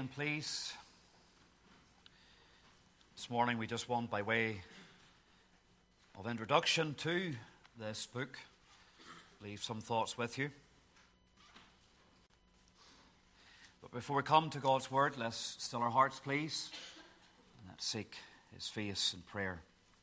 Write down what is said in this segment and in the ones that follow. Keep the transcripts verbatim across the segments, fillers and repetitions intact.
again, please. This morning we just want, by way of introduction to this book, leave some thoughts with you. But before we come to God's Word, let's still our hearts, please, and let's seek His face in prayer.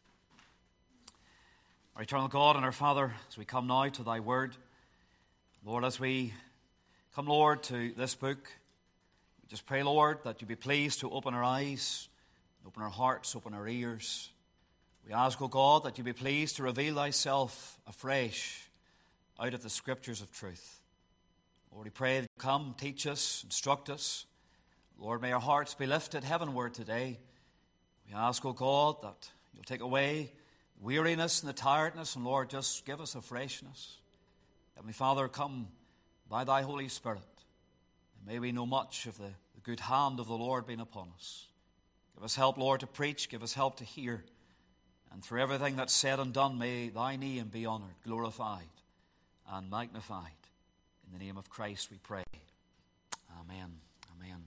Our eternal God and our Father, as we come now to Thy Word, Lord, as we come, Lord, to this book, we just pray, Lord, that You be pleased to open our eyes, open our hearts, open our ears. We ask, O God, that You be pleased to reveal Thyself afresh out of the Scriptures of truth. Lord, we pray that You come, teach us, instruct us. Lord, may our hearts be lifted heavenward today. We ask, O God, that You'll take away the weariness and the tiredness, and Lord, just give us a freshness. Heavenly Father, come by Thy Holy Spirit, and may we know much of the, the good hand of the Lord being upon us. Give us help, Lord, to preach. Give us help to hear. And through everything that's said and done, may Thy name be honored, glorified, and magnified. In the name of Christ we pray. Amen. Amen.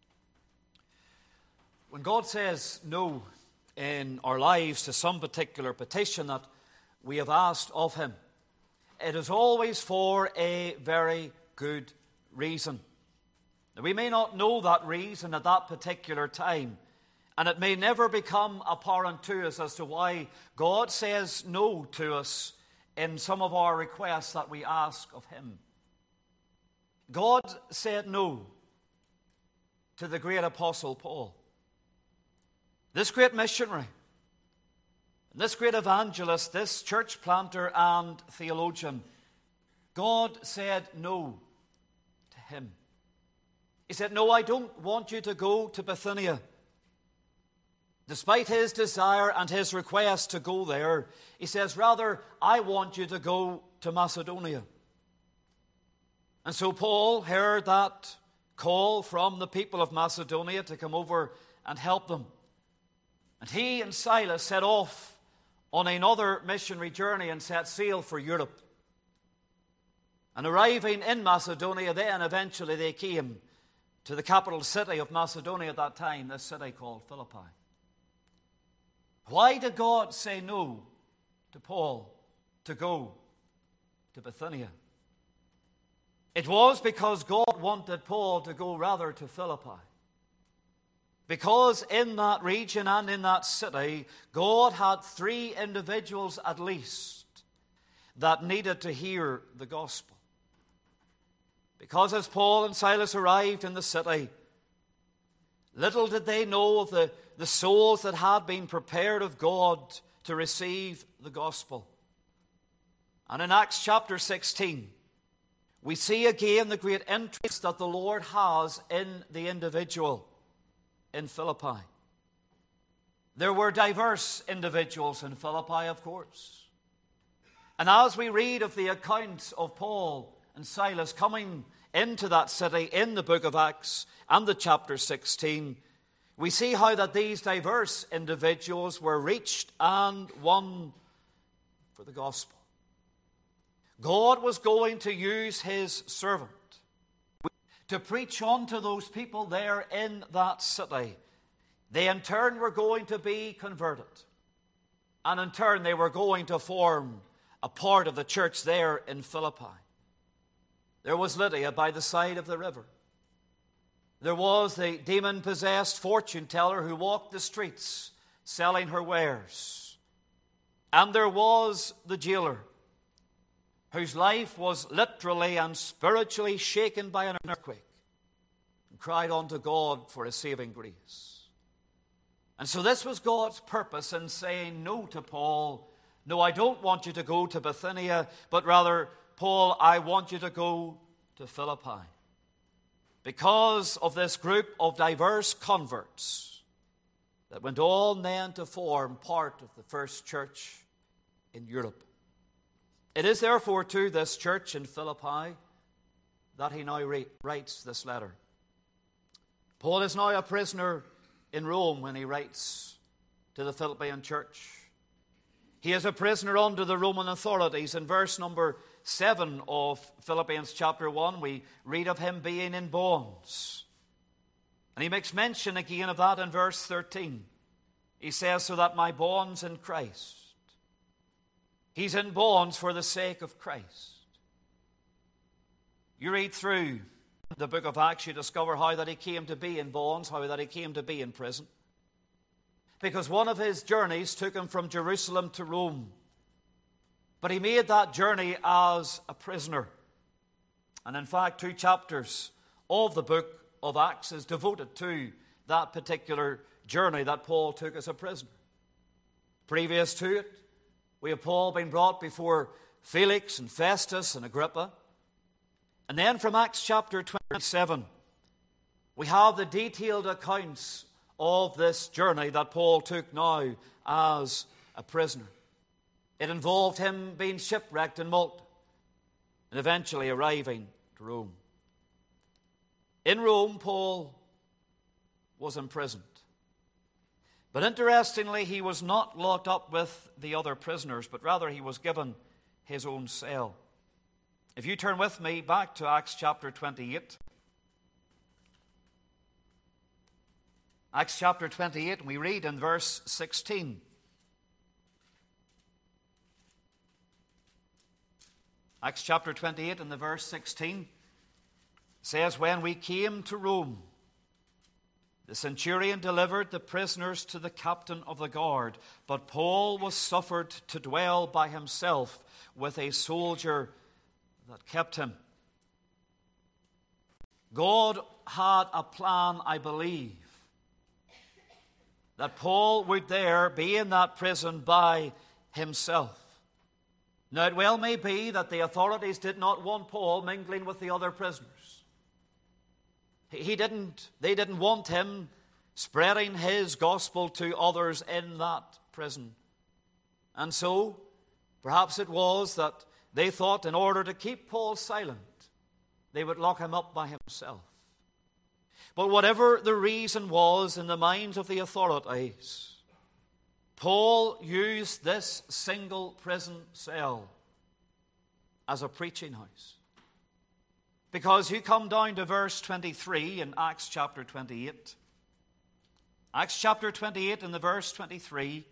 When God says no in our lives to some particular petition that we have asked of Him, it is always for a very good reason. Now, we may not know that reason at that particular time, and it may never become apparent to us as to why God says no to us in some of our requests that we ask of Him. God said no to the great apostle Paul. This great missionary, this great evangelist, this church planter and theologian, God said no to him. He said, "No, I don't want you to go to Bithynia." Despite his desire and his request to go there, he says, "Rather, I want you to go to Macedonia." And so Paul heard that call from the people of Macedonia to come over and help them. And he and Silas set off on another missionary journey and set sail for Europe. And arriving in Macedonia, then eventually they came to the capital city of Macedonia at that time, this city called Philippi. Why did God say no to Paul to go to Bithynia? It was because God wanted Paul to go rather to Philippi. Because in that region and in that city, God had three individuals at least that needed to hear the gospel. Because as Paul and Silas arrived in the city, little did they know of the, the souls that had been prepared of God to receive the gospel. And in Acts chapter sixteen, we see again the great interest that the Lord has in the individual in Philippi. There were diverse individuals in Philippi, of course. And as we read of the accounts of Paul and Silas coming into that city in the book of Acts and the chapter sixteen, we see how that these diverse individuals were reached and won for the gospel. God was going to use His servant to preach unto those people there in that city. They in turn were going to be converted. And in turn they were going to form a part of the church there in Philippi. There was Lydia by the side of the river. There was the demon-possessed fortune teller who walked the streets selling her wares. And there was the jailer, whose life was literally and spiritually shaken by an earthquake, and cried unto God for a saving grace. And so this was God's purpose in saying no to Paul. "No, I don't want you to go to Bithynia, but rather, Paul, I want you to go to Philippi." Because of this group of diverse converts that went on then to form part of the first church in Europe. It is therefore to this church in Philippi that he now writes this letter. Paul is now a prisoner in Rome when he writes to the Philippian church. He is a prisoner under the Roman authorities. In verse number seven of Philippians chapter one, we read of him being in bonds. And he makes mention again of that in verse thirteen. He says, so that my bonds in Christ. He's in bonds for the sake of Christ. You read through the book of Acts, you discover how that he came to be in bonds, how that he came to be in prison. Because one of his journeys took him from Jerusalem to Rome. But he made that journey as a prisoner. And in fact, two chapters of the book of Acts is devoted to that particular journey that Paul took as a prisoner. Previous to it, we have Paul being brought before Felix and Festus and Agrippa. And then from Acts chapter twenty-seven, we have the detailed accounts of this journey that Paul took now as a prisoner. It involved him being shipwrecked in Malta and eventually arriving to Rome. In Rome, Paul was imprisoned. But interestingly, he was not locked up with the other prisoners, but rather he was given his own cell. If you turn with me back to Acts chapter twenty-eight. Acts chapter twenty-eight, and we read in verse sixteen. Acts chapter twenty-eight and the verse sixteen says, when we came to Rome, the centurion delivered the prisoners to the captain of the guard, but Paul was suffered to dwell by himself with a soldier that kept him. God had a plan, I believe, that Paul would there be in that prison by himself. Now, it well may be that the authorities did not want Paul mingling with the other prisoners. He didn't, they didn't want him spreading his gospel to others in that prison. And so, perhaps it was that they thought in order to keep Paul silent, they would lock him up by himself. But whatever the reason was in the minds of the authorities, Paul used this single prison cell as a preaching house. Because you come down to verse twenty-three in Acts chapter twenty-eight. Acts chapter twenty-eight and the verse twenty-three.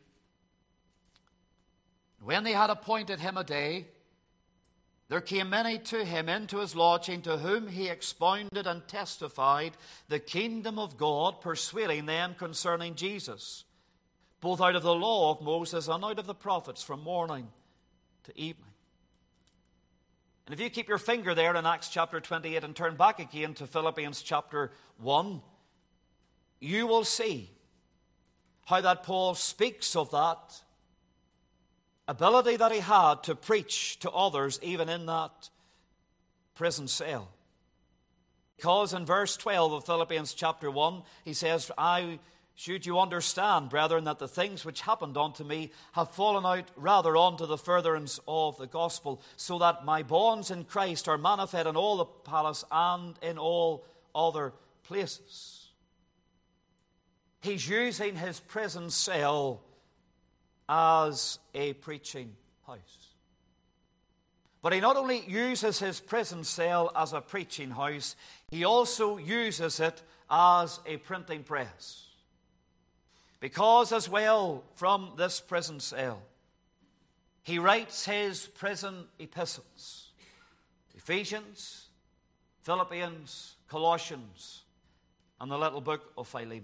When they had appointed him a day, there came many to him into his lodging, to whom he expounded and testified the kingdom of God, persuading them concerning Jesus, both out of the law of Moses and out of the prophets, from morning to evening. And if you keep your finger there in Acts chapter twenty-eight and turn back again to Philippians chapter one, you will see how that Paul speaks of that ability that he had to preach to others even in that prison cell. Because in verse twelve of Philippians chapter one, he says, I should you understand, brethren, that the things which happened unto me have fallen out rather unto the furtherance of the gospel, so that my bonds in Christ are manifest in all the palace and in all other places. He's using his prison cell as a preaching house. But he not only uses his prison cell as a preaching house, he also uses it as a printing press. Because as well from this prison cell, he writes his prison epistles. Ephesians, Philippians, Colossians, and the little book of Philemon.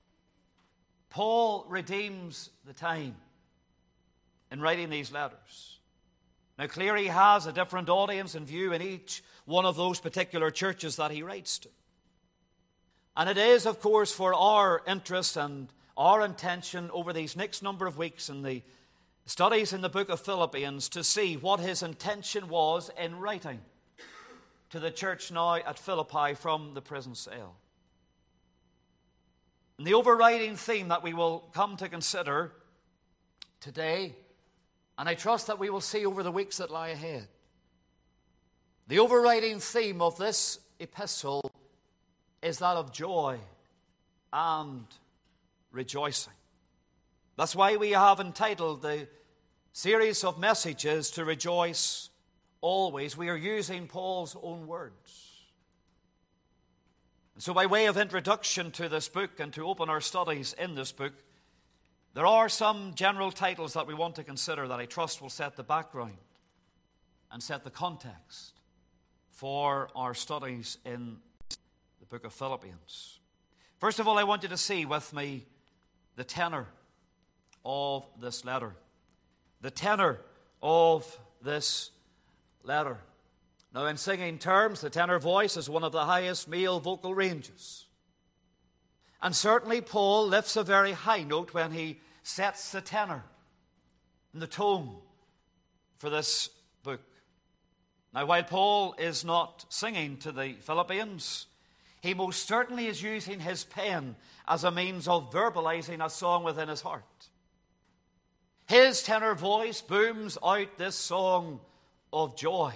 Paul redeems the time in writing these letters. Now clearly he has a different audience in view in each one of those particular churches that he writes to. And it is, of course, for our interest and our intention over these next number of weeks in the studies in the book of Philippians to see what his intention was in writing to the church now at Philippi from the prison cell. And the overriding theme that we will come to consider today, and I trust that we will see over the weeks that lie ahead, the overriding theme of this epistle is that of joy and rejoicing. That's why we have entitled the series of messages to rejoice always. We are using Paul's own words. And so by way of introduction to this book and to open our studies in this book, there are some general titles that we want to consider that I trust will set the background and set the context for our studies in the book of Philippians. First of all, I want you to see with me the tenor of this letter. The tenor of this letter. Now, in singing terms, the tenor voice is one of the highest male vocal ranges. And certainly Paul lifts a very high note when he sets the tenor and the tone for this book. Now, while Paul is not singing to the Philippians, he most certainly is using his pen as a means of verbalizing a song within his heart. His tenor voice booms out this song of joy.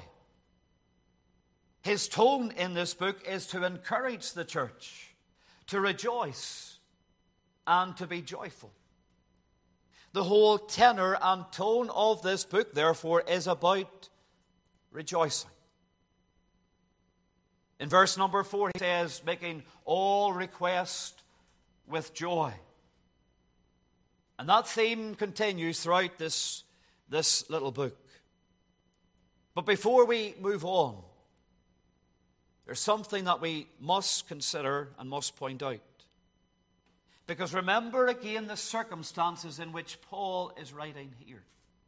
His tone in this book is to encourage the church to rejoice and to be joyful. The whole tenor and tone of this book, therefore, is about rejoicing. In verse number four, he says, making all request with joy. And that theme continues throughout this, this little book. But before we move on, there's something that we must consider and must point out. Because remember again the circumstances in which Paul is writing here.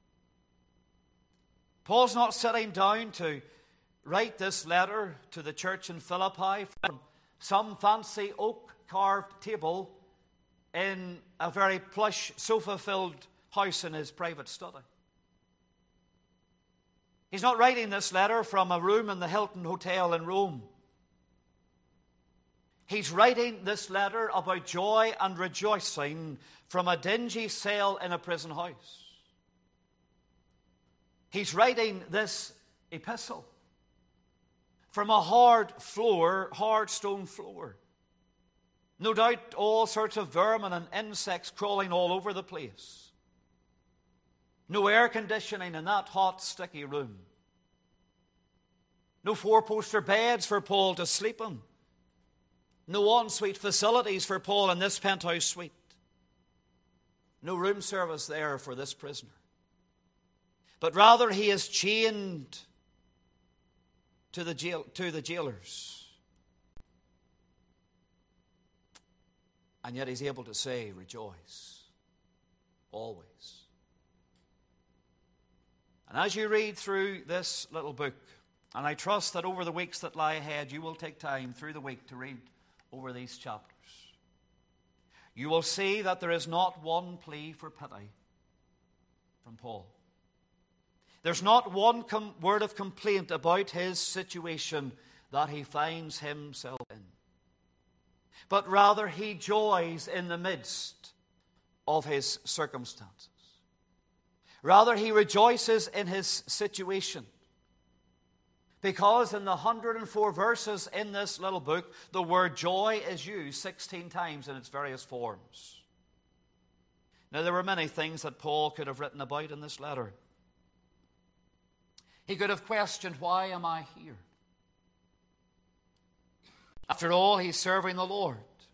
Paul's not sitting down to write this letter to the church in Philippi from some fancy oak-carved table in a very plush, sofa-filled house in his private study. He's not writing this letter from a room in the Hilton Hotel in Rome. He's writing this letter about joy and rejoicing from a dingy cell in a prison house. He's writing this epistle from a hard floor, hard stone floor. No doubt all sorts of vermin and insects crawling all over the place. No air conditioning in that hot, sticky room. No four-poster beds for Paul to sleep in. No ensuite facilities for Paul in this penthouse suite. No room service there for this prisoner. But rather he is chained to the jail, to the jailers. And yet he's able to say, rejoice, always. And as you read through this little book, and I trust that over the weeks that lie ahead, you will take time through the week to read over these chapters, you will see that there is not one plea for pity from Paul. There's not one com- word of complaint about his situation that he finds himself in. But rather he joys in the midst of his circumstances. Rather he rejoices in his situation. Because in the one hundred four verses in this little book, the word joy is used sixteen times in its various forms. Now, there were many things that Paul could have written about in this letter. He could have questioned, why am I here? After all, he's serving the Lord.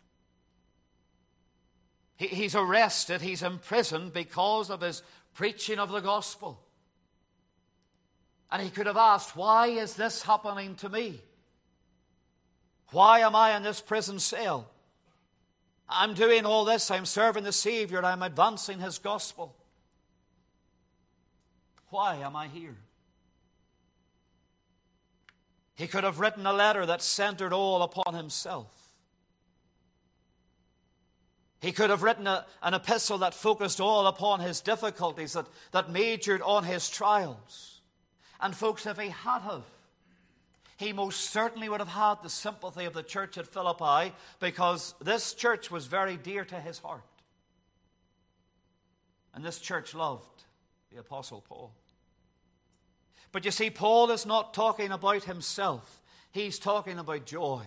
He, he's arrested, he's imprisoned because of his preaching of the gospel. And he could have asked, why is this happening to me? Why am I in this prison cell? I'm doing all this, I'm serving the Savior, I'm advancing his gospel. Why am I here? He could have written a letter that centered all upon himself. He could have written a, an epistle that focused all upon his difficulties, that, that majored on his trials. And folks, if he had have, he most certainly would have had the sympathy of the church at Philippi, because this church was very dear to his heart. And this church loved the Apostle Paul. But you see, Paul is not talking about himself. He's talking about joy.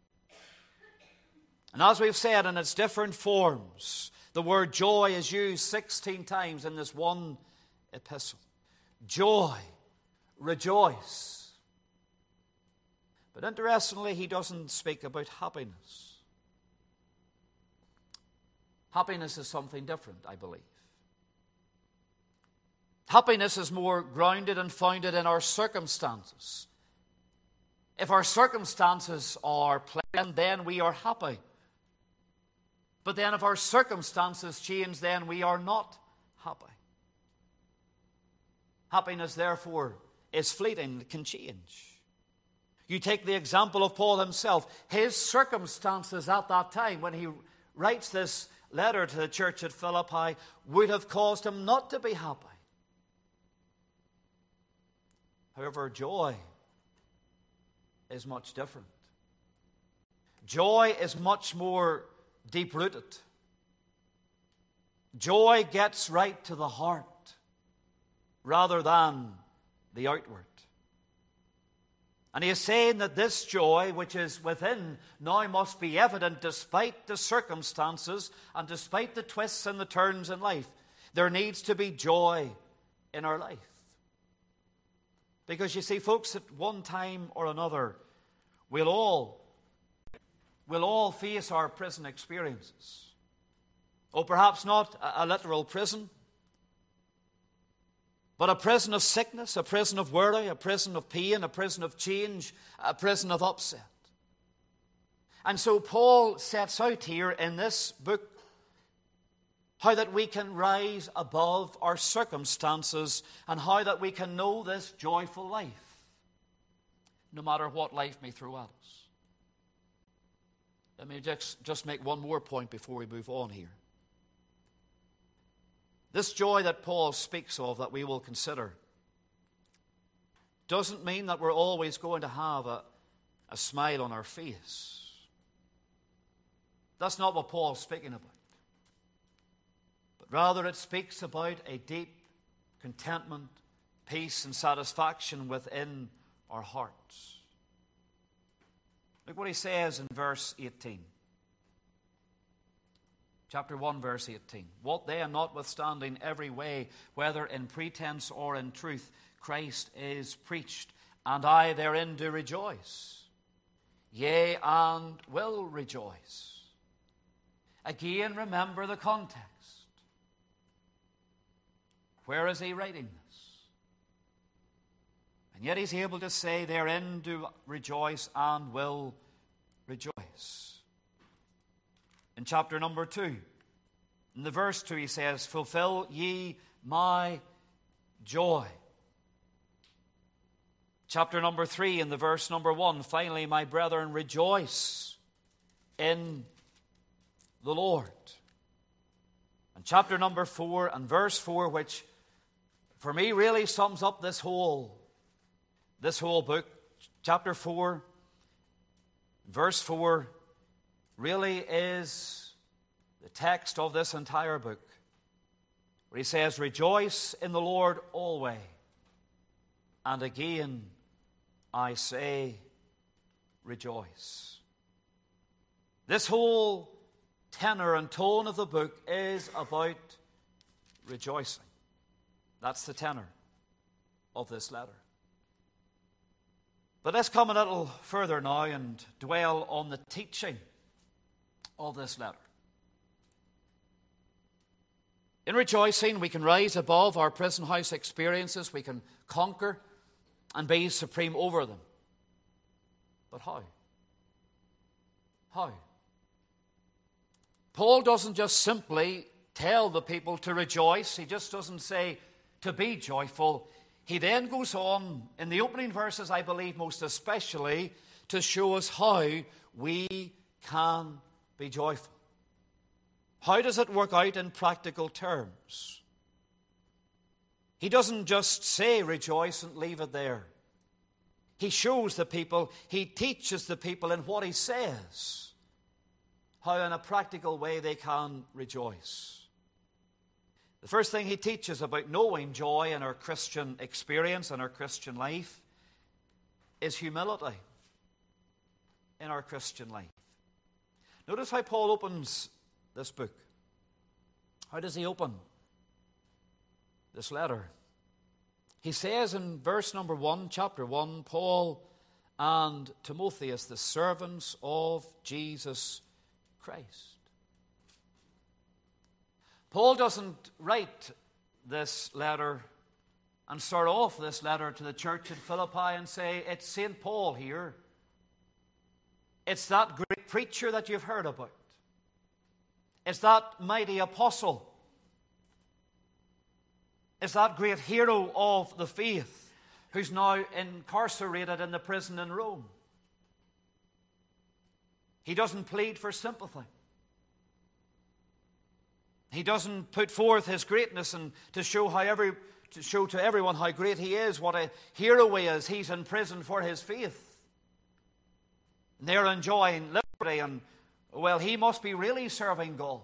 And as we've said, in its different forms, the word joy is used sixteen times in this one epistle. Joy. Rejoice. But interestingly, he doesn't speak about happiness. Happiness is something different, I believe. Happiness is more grounded and founded in our circumstances. If our circumstances are pleasant, then we are happy. But then if our circumstances change, then we are not happy. Happiness, therefore, is fleeting, it can change. You take the example of Paul himself. His circumstances at that time, when he writes this letter to the church at Philippi, would have caused him not to be happy. However, joy is much different. Joy is much more deep-rooted. Joy gets right to the heart rather than the outward. And he is saying that this joy, which is within, now must be evident despite the circumstances and despite the twists and the turns in life. There needs to be joy in our life. Because you see, folks, at one time or another, we'll all, we'll all face our prison experiences. Oh, perhaps not a, a literal prison, but a prison of sickness, a prison of worry, a prison of pain, a prison of change, a prison of upset. And so Paul sets out here in this book how that we can rise above our circumstances and how that we can know this joyful life, no matter what life may throw at us. Let me just, just make one more point before we move on here. This joy that Paul speaks of, that we will consider, doesn't mean that we're always going to have a, a smile on our face. That's not what Paul's speaking about. But rather it speaks about a deep contentment, peace, and satisfaction within our hearts. Look what he says in verse eighteen. Chapter one, verse eighteen. What then, notwithstanding every way, whether in pretense or in truth, Christ is preached, and I therein do rejoice, yea, and will rejoice. Again, remember the context. Where is he writing this? And yet he's able to say, therein do rejoice and will rejoice. In chapter number two, in the verse two, he says, fulfill ye my joy. Chapter number three, in the verse number one, finally, my brethren, rejoice in the Lord. And chapter number four and verse four, which for me really sums up this whole, this whole book. Chapter four, verse four, really is the text of this entire book, where he says, rejoice in the Lord always. And again, I say, rejoice. This whole tenor and tone of the book is about rejoicing. That's the tenor of this letter. But let's come a little further now and dwell on the teaching of this letter. In rejoicing, we can rise above our prison house experiences. We can conquer and be supreme over them. But how? How? Paul doesn't just simply tell the people to rejoice. He just doesn't say to be joyful. He then goes on in the opening verses, I believe most especially, to show us how we can be joyful. How does it work out in practical terms? He doesn't just say rejoice and leave it there. He shows the people, he teaches the people in what he says, how in a practical way they can rejoice. The first thing he teaches about knowing joy in our Christian experience and our Christian life is humility in our Christian life. Notice how Paul opens this book. How does he open this letter? He says in verse number one, chapter one, Paul, and Timotheus, the servants of Jesus Christ. Paul doesn't write this letter and start off this letter to the church in Philippi and say, it's Saint Paul here. It's that great preacher that you've heard about. It's that mighty apostle. It's that great hero of the faith who's now incarcerated in the prison in Rome. He doesn't plead for sympathy. He doesn't put forth his greatness and to show how every to show to everyone how great he is, what a hero he is. He's in prison for his faith. And they're enjoying liberty, and well, he must be really serving God.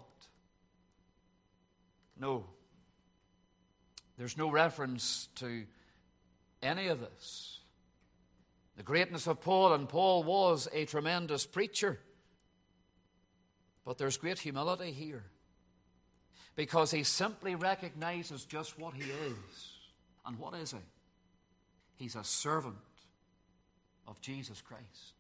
No. There's no reference to any of this. The greatness of Paul, and Paul was a tremendous preacher. But there's great humility here, because he simply recognizes just what he is. And what is he? He's a servant of Jesus Christ.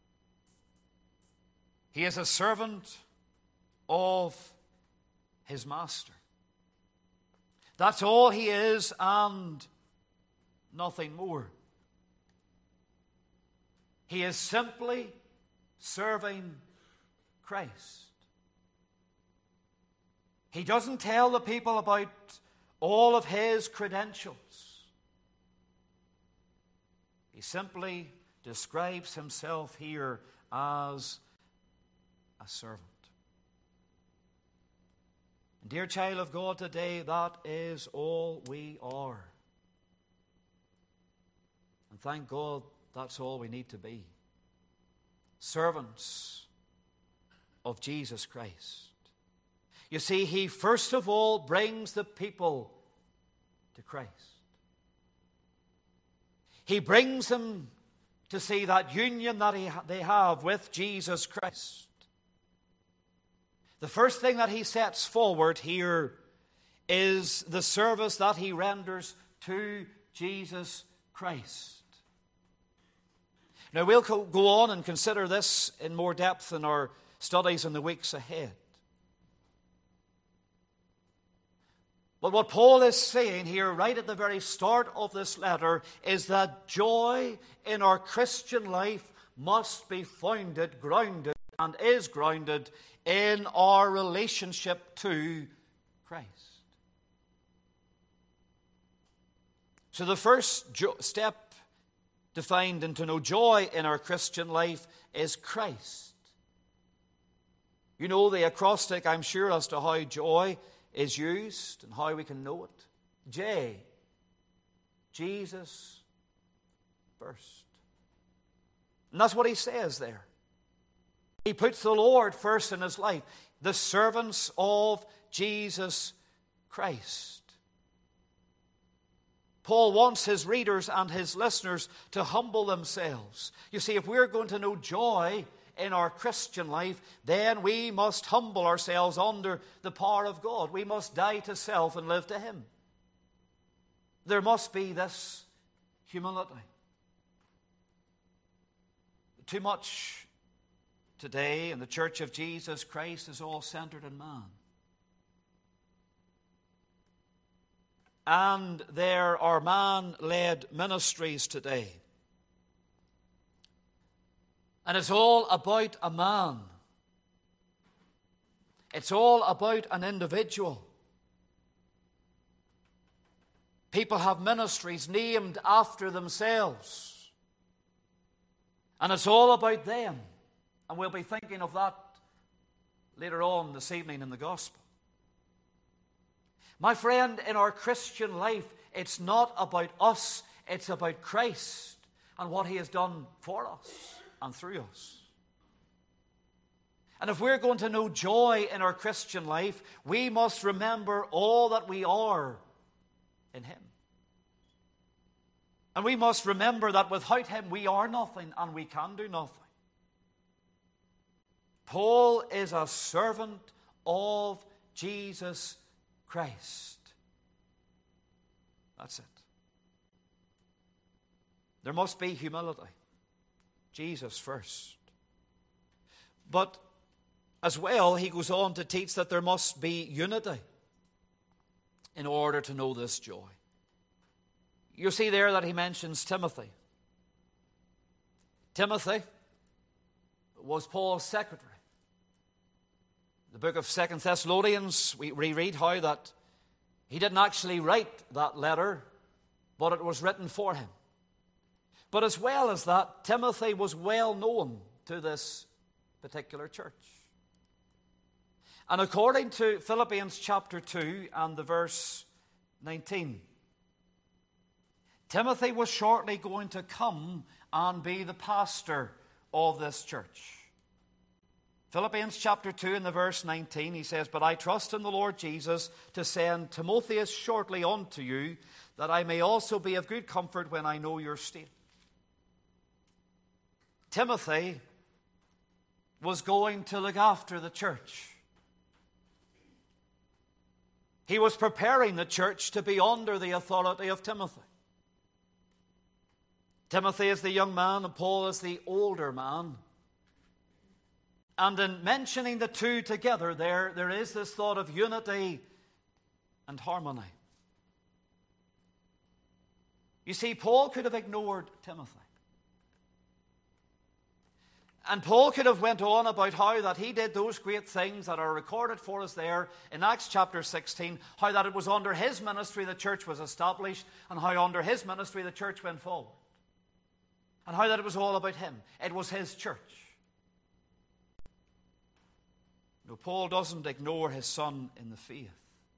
He is a servant of his master. That's all he is, and nothing more. He is simply serving Christ. He doesn't tell the people about all of his credentials. He simply describes himself here as a servant. And dear child of God, today that is all we are. And thank God that's all we need to be. Servants of Jesus Christ. You see, he first of all brings the people to Christ. He brings them to see that union that he, they have with Jesus Christ. The first thing that he sets forward here is the service that he renders to Jesus Christ. Now, we'll go on and consider this in more depth in our studies in the weeks ahead. But what Paul is saying here right at the very start of this letter is that joy in our Christian life must be founded, grounded, and is grounded in our relationship to Christ. So the first jo- step to find and to know joy in our Christian life is Christ. You know the acrostic, I'm sure, as to how joy is used and how we can know it. J, Jesus first. And that's what he says there. He puts the Lord first in his life. The servants of Jesus Christ. Paul wants his readers and his listeners to humble themselves. You see, if we're going to know joy in our Christian life, then we must humble ourselves under the power of God. We must die to self and live to him. There must be this humility. Too much today in the Church of Jesus Christ is all centered in man. And there are man-led ministries today. And it's all about a man. It's all about an individual. People have ministries named after themselves. And it's all about them. And we'll be thinking of that later on this evening in the gospel. My friend, in our Christian life, it's not about us, it's about Christ and what he has done for us and through us. And if we're going to know joy in our Christian life, we must remember all that we are in him. And we must remember that without him we are nothing and we can do nothing. Paul is a servant of Jesus Christ. That's it. There must be humility. Jesus first. But as well, he goes on to teach that there must be unity in order to know this joy. You see there that he mentions Timothy. Timothy was Paul's secretary. The book of Second Thessalonians, we reread how that he didn't actually write that letter, but it was written for him. But as well as that, Timothy was well known to this particular church. And according to Philippians chapter two and the verse nineteen, Timothy was shortly going to come and be the pastor of this church. Philippians chapter two and the verse nineteen, he says, "But I trust in the Lord Jesus to send Timotheus shortly unto you, that I may also be of good comfort when I know your state." Timothy was going to look after the church. He was preparing the church to be under the authority of Timothy. Timothy is the young man and Paul is the older man. And in mentioning the two together there, there is this thought of unity and harmony. You see, Paul could have ignored Timothy. And Paul could have went on about how that he did those great things that are recorded for us there in Acts chapter sixteen, how that it was under his ministry the church was established, and how under his ministry the church went forward. And how that it was all about him. It was his church. No, Paul doesn't ignore his son in the faith.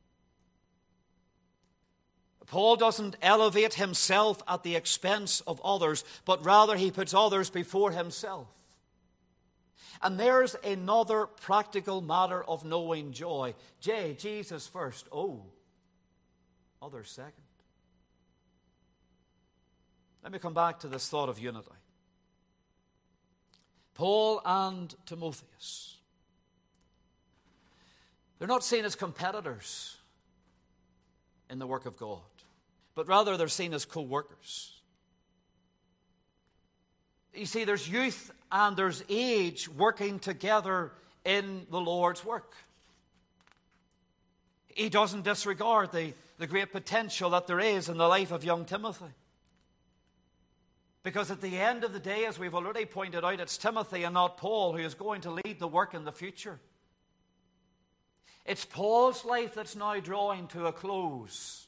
Paul doesn't elevate himself at the expense of others, but rather he puts others before himself. And there's another practical matter of knowing joy. J, Jesus first. O, others second. Let me come back to this thought of unity. Paul and Timotheus. They're not seen as competitors in the work of God, but rather they're seen as co-workers. You see, there's youth and there's age working together in the Lord's work. He doesn't disregard the, the great potential that there is in the life of young Timothy. Because at the end of the day, as we've already pointed out, it's Timothy and not Paul who is going to lead the work in the future. It's Paul's life that's now drawing to a close.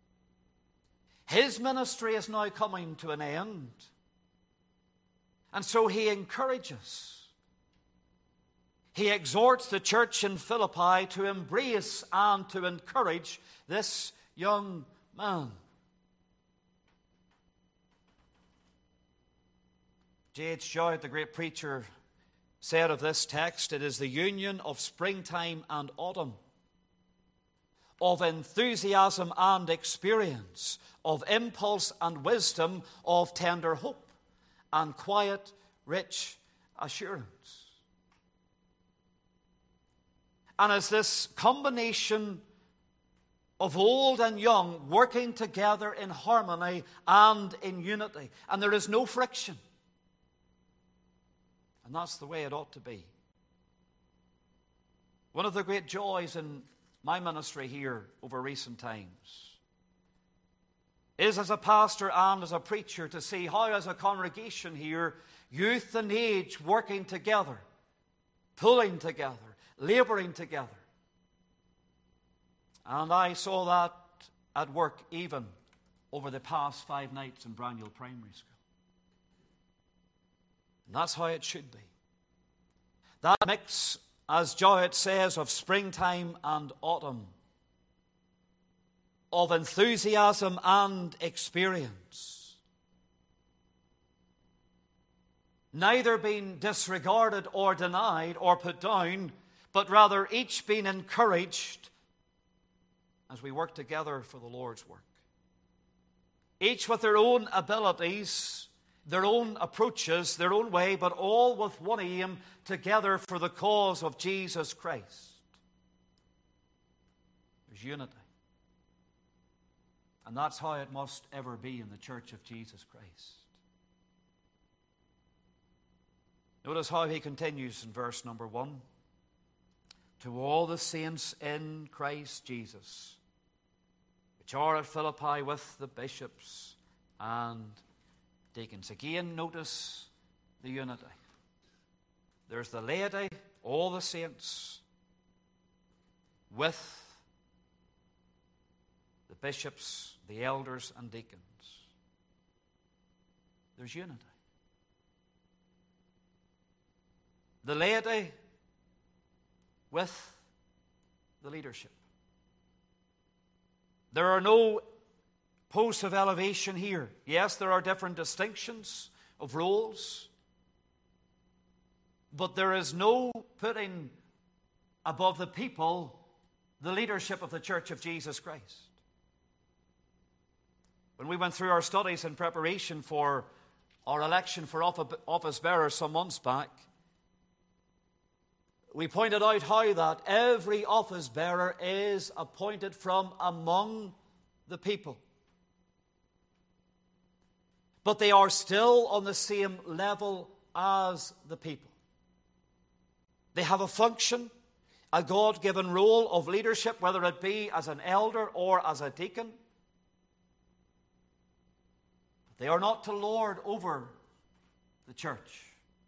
His ministry is now coming to an end. And so he encourages. He exhorts the church in Philippi to embrace and to encourage this young man. J H Jowett, the great preacher, said of this text, it is the union of springtime and autumn, of enthusiasm and experience, of impulse and wisdom, of tender hope and quiet, rich assurance. And as this combination of old and young working together in harmony and in unity, and there is no friction. And that's the way it ought to be. One of the great joys in my ministry here over recent times is as a pastor and as a preacher to see how as a congregation here, youth and age working together, pulling together, laboring together. And I saw that at work even over the past five nights in Braniel Primary School. And that's how it should be. That mix, as Jowett says, of springtime and autumn, of enthusiasm and experience, neither being disregarded or denied or put down, but rather each being encouraged as we work together for the Lord's work. Each with their own abilities, their own approaches, their own way, but all with one aim, together for the cause of Jesus Christ. There's unity. And that's how it must ever be in the Church of Jesus Christ. Notice how he continues in verse number one. To all the saints in Christ Jesus, which are at Philippi with the bishops and deacons. Again, notice the unity. There's the laity, all the saints, with the bishops, the elders, and deacons. There's unity. The laity with the leadership. There are no posts of elevation here. Yes, there are different distinctions of roles, but there is no putting above the people the leadership of the Church of Jesus Christ. When we went through our studies in preparation for our election for office bearer some months back, we pointed out how that every office bearer is appointed from among the people. But they are still on the same level as the people. They have a function, a God-given role of leadership, whether it be as an elder or as a deacon. They are not to lord over the church.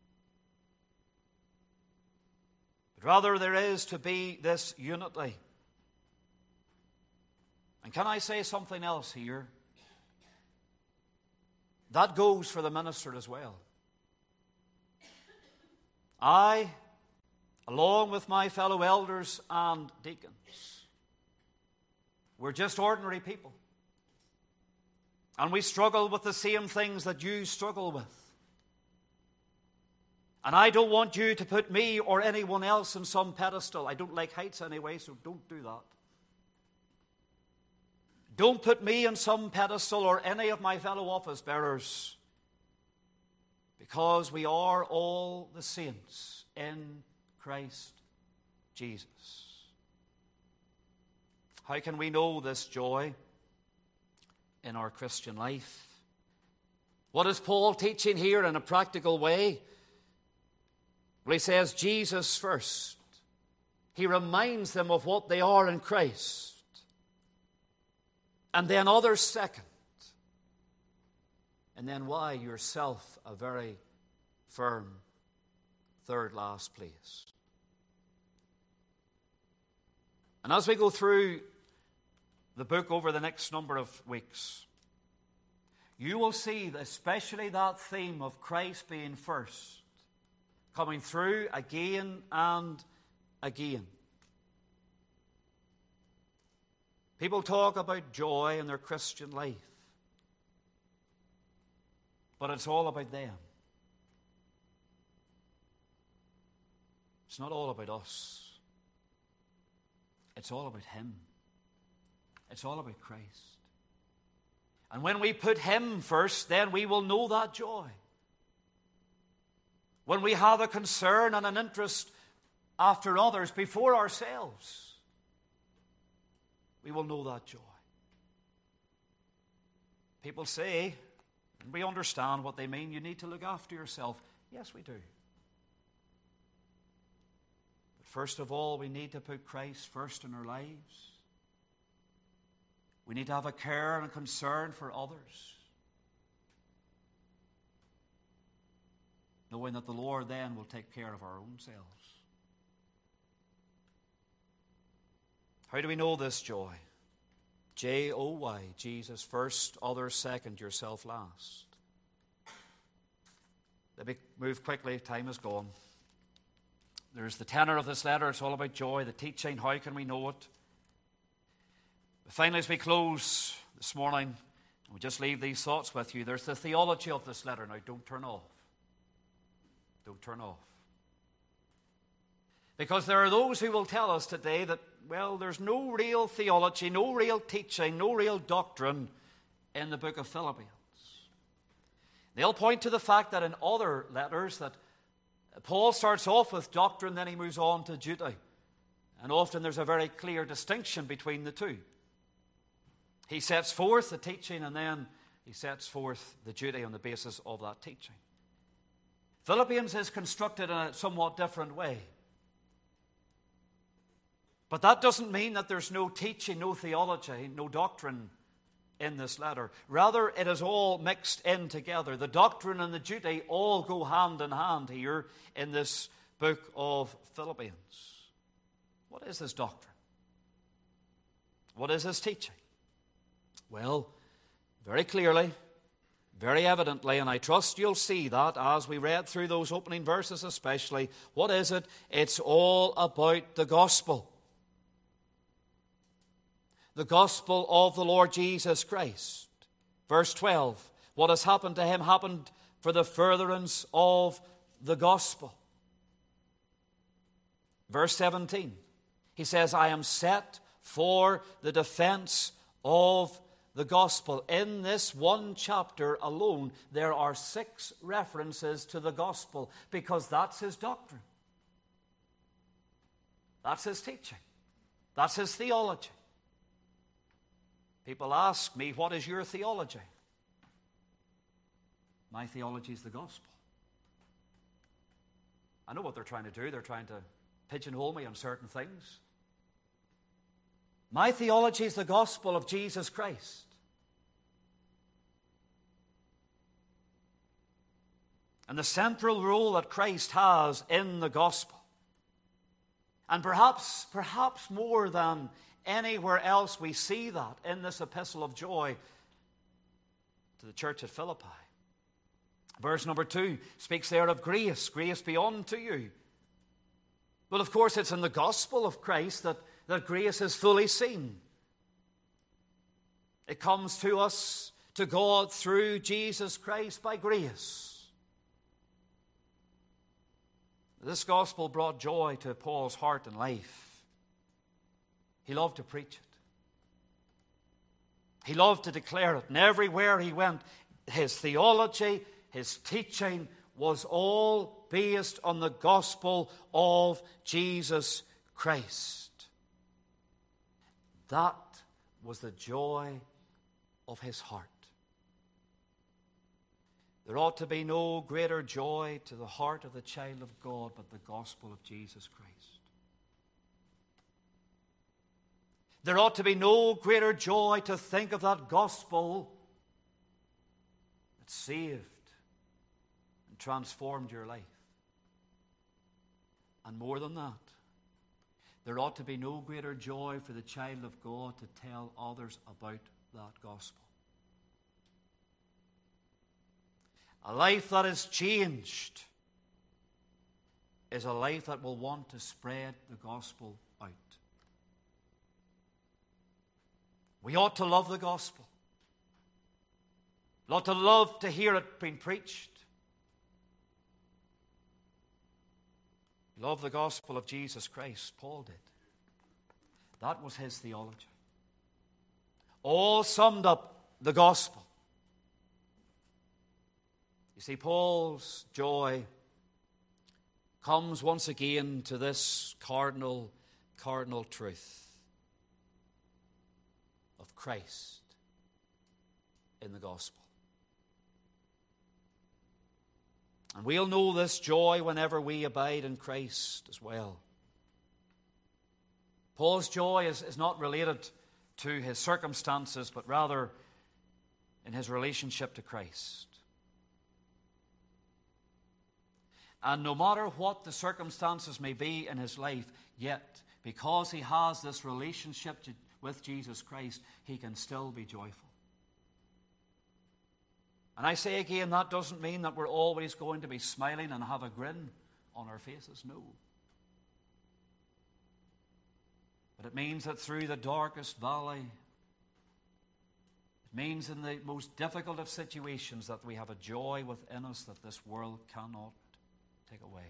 But rather there is to be this unity. And can I say something else here? That goes for the minister as well. I, along with my fellow elders and deacons, we're just ordinary people. And we struggle with the same things that you struggle with. And I don't want you to put me or anyone else on some pedestal. I don't like heights anyway, so don't do that. Don't put me on some pedestal or any of my fellow office bearers, because we are all the saints in Christ Jesus. How can we know this joy in our Christian life? What is Paul teaching here in a practical way? Well, he says Jesus first. He reminds them of what they are in Christ. And then others second. And then why yourself a very firm third last place. And as we go through the book over the next number of weeks, you will see especially that theme of Christ being first coming through again and again. People talk about joy in their Christian life, but it's all about them. It's not all about us. It's all about Him. It's all about Christ. And when we put Him first, then we will know that joy. When we have a concern and an interest after others before ourselves, we will know that joy. People say, and we understand what they mean, you need to look after yourself. Yes, we do. But first of all, we need to put Christ first in our lives. We need to have a care and a concern for others, knowing that the Lord then will take care of our own selves. How do we know this joy? J O Y, Jesus first, others second, yourself last. Let me move quickly, time is gone. There's the tenor of this letter, it's all about joy, the teaching, how can we know it? But finally, as we close this morning, we just leave these thoughts with you. There's the theology of this letter. Now, don't turn off. Don't turn off. Because there are those who will tell us today that, well, there's no real theology, no real teaching, no real doctrine in the book of Philippians. They'll point to the fact that in other letters that Paul starts off with doctrine, then he moves on to duty. And often there's a very clear distinction between the two. He sets forth the teaching and then he sets forth the duty on the basis of that teaching. Philippians is constructed in a somewhat different way. But that doesn't mean that there's no teaching, no theology, no doctrine in this letter. Rather, it is all mixed in together. The doctrine and the duty all go hand in hand here in this book of Philippians. What is this doctrine? What is this teaching? Well, very clearly, very evidently, and I trust you'll see that as we read through those opening verses especially, what is it? It's all about the gospel. The gospel of the Lord Jesus Christ. Verse twelve, what has happened to him happened for the furtherance of the gospel. Verse seventeen, he says, I am set for the defense of the gospel. In this one chapter alone, there are six references to the gospel because that's his doctrine. That's his teaching. That's his theology. People ask me, what is your theology? My theology is the gospel. I know what they're trying to do. They're trying to pigeonhole me on certain things. My theology is the gospel of Jesus Christ. And the central role that Christ has in the gospel. And perhaps, perhaps more than anywhere else we see that in this epistle of joy to the church at Philippi. Verse number two speaks there of grace, grace be unto you. Well, of course, it's in the gospel of Christ that, that grace is fully seen. It comes to us, to God, through Jesus Christ by grace. This gospel brought joy to Paul's heart and life. He loved to preach it. He loved to declare it. And everywhere he went, his theology, his teaching was all based on the gospel of Jesus Christ. That was the joy of his heart. There ought to be no greater joy to the heart of the child of God but the gospel of Jesus Christ. There ought to be no greater joy to think of that gospel that saved and transformed your life. And more than that, there ought to be no greater joy for the child of God to tell others about that gospel. A life that is changed is a life that will want to spread the gospel out. We ought to love the gospel. We ought to love to hear it being preached. Love the gospel of Jesus Christ. Paul did. That was his theology. All summed up the gospel. You see, Paul's joy comes once again to this cardinal, cardinal truth of Christ in the gospel. And we'll know this joy whenever we abide in Christ as well. Paul's joy is, is not related to his circumstances, but rather in his relationship to Christ. And no matter what the circumstances may be in his life, yet, because he has this relationship with Jesus Christ, he can still be joyful. And I say again, that doesn't mean that we're always going to be smiling and have a grin on our faces. No. But it means that through the darkest valley, it means in the most difficult of situations that we have a joy within us that this world cannot take away.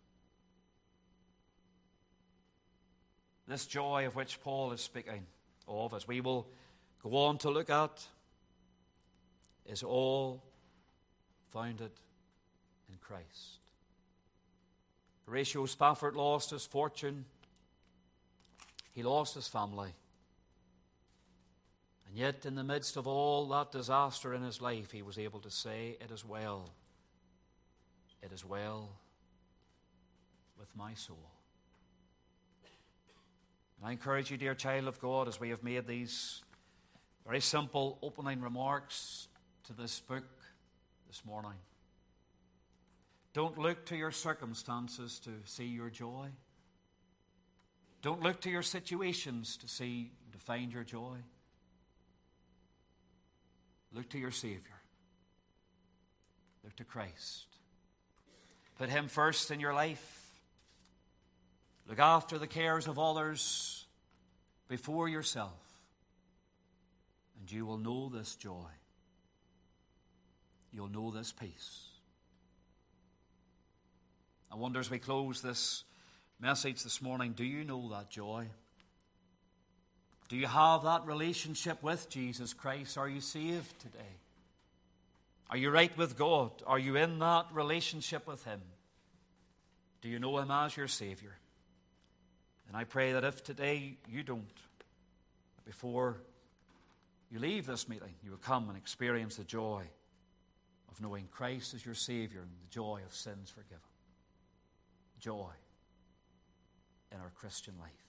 This joy of which Paul is speaking of, as we will go on to look at, is all founded in Christ. Horatio Spafford lost his fortune. He lost his family. And yet, in the midst of all that disaster in his life, he was able to say, "It is well. it is well with my soul. And I encourage you, dear child of God, as we have made these very simple opening remarks to this book this morning, don't look to your circumstances to see your joy. Don't look to your situations to see, to find your joy. Look to your Savior. Look to Christ. Put Him first in your life. Look after the cares of others before yourself. And you will know this joy. You'll know this peace. I wonder as we close this message this morning, do you know that joy? Do you have that relationship with Jesus Christ? Are you saved today? Are you right with God? Are you in that relationship with Him? Do you know Him as your Savior? And I pray that if today you don't, before you leave this meeting, you will come and experience the joy of knowing Christ as your Savior and the joy of sins forgiven. Joy in our Christian life.